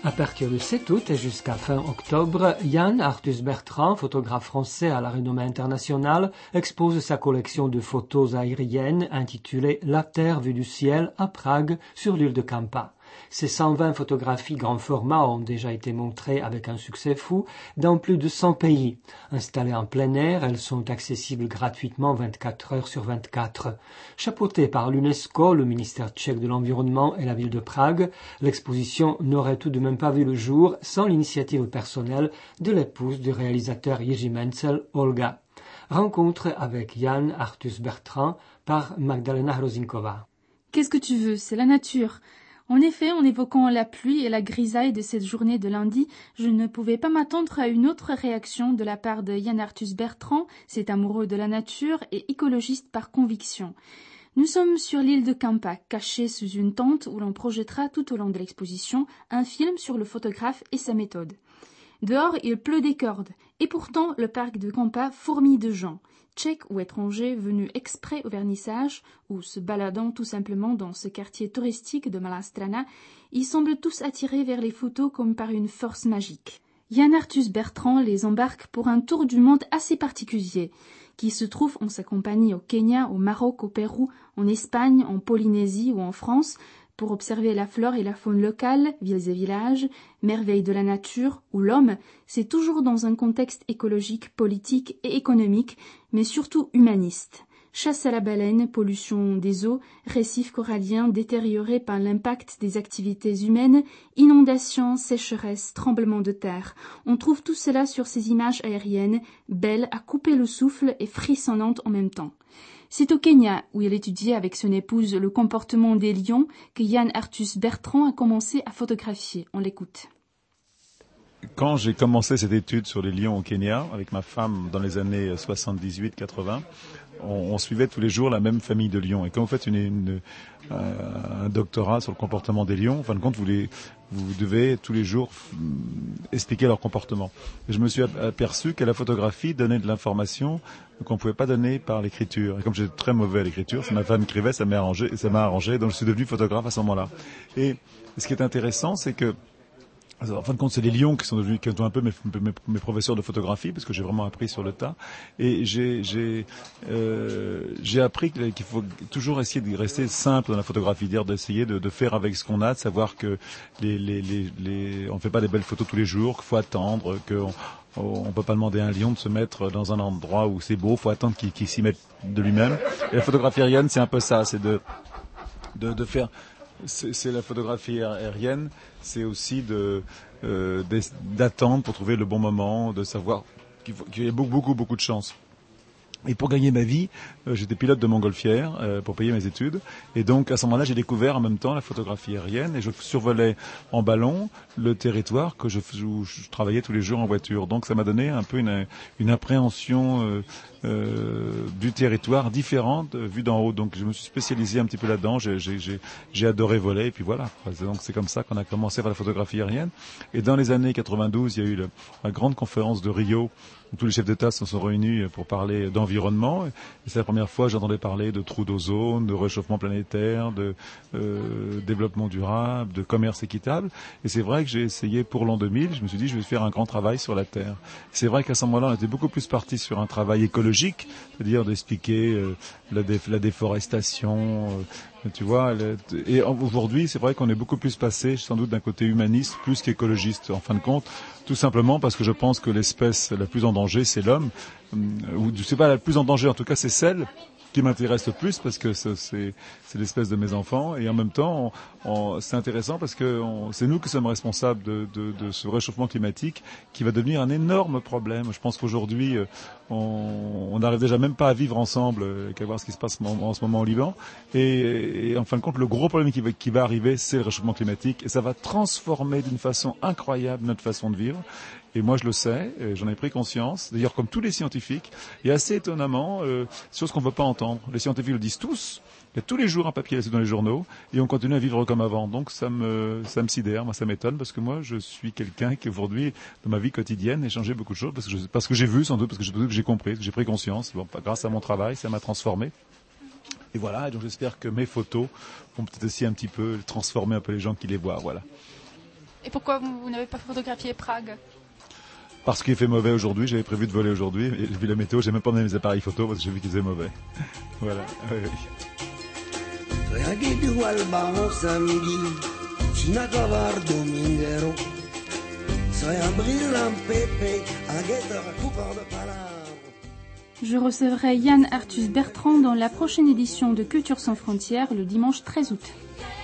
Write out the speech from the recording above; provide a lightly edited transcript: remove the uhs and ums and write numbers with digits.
À partir du 7 août et jusqu'à fin octobre, Yann Arthus Bertrand, photographe français à la renommée internationale, expose sa collection de photos aériennes intitulée La Terre vue du ciel à Prague sur l'île de Kampa. Ces 120 photographies grand format ont déjà été montrées avec un succès fou dans plus de 100 pays. Installées en plein air, elles sont accessibles gratuitement 24 heures sur 24. Chapeautée par l'UNESCO, le ministère tchèque de l'Environnement et la ville de Prague, l'exposition n'aurait tout de même pas vu le jour sans l'initiative personnelle de l'épouse du réalisateur Jiří Menzel, Olga. Rencontre avec Yann Arthus Bertrand par Magdalena Hrozinkova. Qu'est-ce que tu veux? C'est la nature. En effet, en évoquant la pluie et la grisaille de cette journée de lundi, je ne pouvais pas m'attendre à une autre réaction de la part de Yann Arthus Bertrand, cet amoureux de la nature et écologiste par conviction. Nous sommes sur l'île de Kampa, cachés sous une tente où l'on projettera tout au long de l'exposition un film sur le photographe et sa méthode. Dehors, il pleut des cordes, et pourtant le parc de Kampa fourmille de gens, tchèques ou étrangers venus exprès au vernissage ou se baladant tout simplement dans ce quartier touristique de Malá Strana. Ils semblent tous attirés vers les photos comme par une force magique. Yann Arthus Bertrand les embarque pour un tour du monde assez particulier, qui se trouve en sa compagnie au Kenya, au Maroc, au Pérou, en Espagne, en Polynésie ou en France, pour observer la flore et la faune locale, villes et villages, merveilles de la nature, où l'homme, c'est toujours dans un contexte écologique, politique et économique, mais surtout humaniste. Chasse à la baleine, pollution des eaux, récifs coralliens détériorés par l'impact des activités humaines, inondations, sécheresses, tremblements de terre. On trouve tout cela sur ces images aériennes, belles à couper le souffle et frissonnantes en même temps. C'est au Kenya, où il étudiait avec son épouse le comportement des lions, que Yann Arthus Bertrand a commencé à photographier. On l'écoute. Quand j'ai commencé cette étude sur les lions au Kenya, avec ma femme dans les années 78-80, on suivait tous les jours la même famille de lions. Et quand vous faites un doctorat sur le comportement des lions, en fin de compte, vous devez tous les jours expliquer leur comportement. Et je me suis aperçu que la photographie donnait de l'information qu'on ne pouvait pas donner par l'écriture. Et comme j'étais très mauvais à l'écriture, si ma femme écrivait, ça m'a arrangé, donc je suis devenu photographe à ce moment-là. Et ce qui est intéressant, c'est que en fin de compte, c'est les lions qui sont un peu mes professeurs de photographie, parce que j'ai vraiment appris sur le tas. Et j'ai appris qu'il faut toujours essayer de rester simple dans la photographie, dire d'essayer de faire avec ce qu'on a, de savoir que on fait pas des belles photos tous les jours, qu'il faut attendre, on peut pas demander à un lion de se mettre dans un endroit où c'est beau, faut attendre qu'il s'y mette de lui-même. Et la photographie aérienne, c'est un peu ça, c'est de faire. C'est la photographie aérienne, c'est aussi d'attendre pour trouver le bon moment, de savoir qu'il y a beaucoup de chance. Et pour gagner ma vie, j'étais pilote de montgolfière pour payer mes études. Et donc, à ce moment-là, j'ai découvert en même temps la photographie aérienne et je survolais en ballon le territoire où je travaillais tous les jours en voiture. Donc, ça m'a donné un peu une appréhension du territoire différente vue d'en haut. Donc, je me suis spécialisé un petit peu là-dedans. J'ai adoré voler et puis voilà. Donc, c'est comme ça qu'on a commencé par la photographie aérienne. Et dans les années 92, il y a eu la grande conférence de Rio, où tous les chefs d'État se sont réunis pour parler d'environnement. Et c'est la première fois que j'entendais parler de trous d'ozone, de réchauffement planétaire, de développement durable, de commerce équitable. Et c'est vrai que j'ai essayé pour l'an 2000, je me suis dit je vais faire un grand travail sur la Terre. C'est vrai qu'à ce moment-là, on était beaucoup plus parti sur un travail écologique, c'est-à-dire d'expliquer la déforestation, tu vois. Et aujourd'hui, c'est vrai qu'on est beaucoup plus passé, sans doute, d'un côté humaniste plus qu'écologiste, en fin de compte, tout simplement parce que je pense que l'espèce la plus en danger, c'est l'homme, ou je sais pas la plus en danger, en tout cas, c'est celle qui m'intéresse le plus parce que c'est l'espèce de mes enfants et en même temps c'est intéressant parce que c'est nous qui sommes responsables de ce réchauffement climatique qui va devenir un énorme problème. Je pense qu'aujourd'hui on n'arrive déjà même pas à vivre ensemble qu'à voir ce qui se passe en ce moment au Liban et en fin de compte le gros problème qui va arriver c'est le réchauffement climatique et ça va transformer d'une façon incroyable notre façon de vivre. Et moi, je le sais, j'en ai pris conscience. D'ailleurs, comme tous les scientifiques, et assez étonnamment, chose qu'on ne veut pas entendre. Les scientifiques le disent tous. Il y a tous les jours un papier là-dessus dans les journaux, et on continue à vivre comme avant. Donc, ça me sidère, moi, ça m'étonne, parce que moi, je suis quelqu'un qui aujourd'hui, dans ma vie quotidienne, a changé beaucoup de choses, parce que j'ai vu, sans doute, parce que j'ai compris, parce que j'ai pris conscience. Bon, grâce à mon travail, ça m'a transformé. Et voilà, donc j'espère que mes photos vont peut-être aussi un petit peu transformer un peu les gens qui les voient, voilà. Et pourquoi vous n'avez pas photographié Prague? Parce qu'il fait mauvais aujourd'hui, j'avais prévu de voler aujourd'hui, et vu la météo, j'ai même pas emmené mes appareils photo parce que j'ai vu qu'il faisait mauvais. Voilà. Oui, oui. Je recevrai Yann Arthus Bertrand dans la prochaine édition de Culture sans frontières le dimanche 13 août.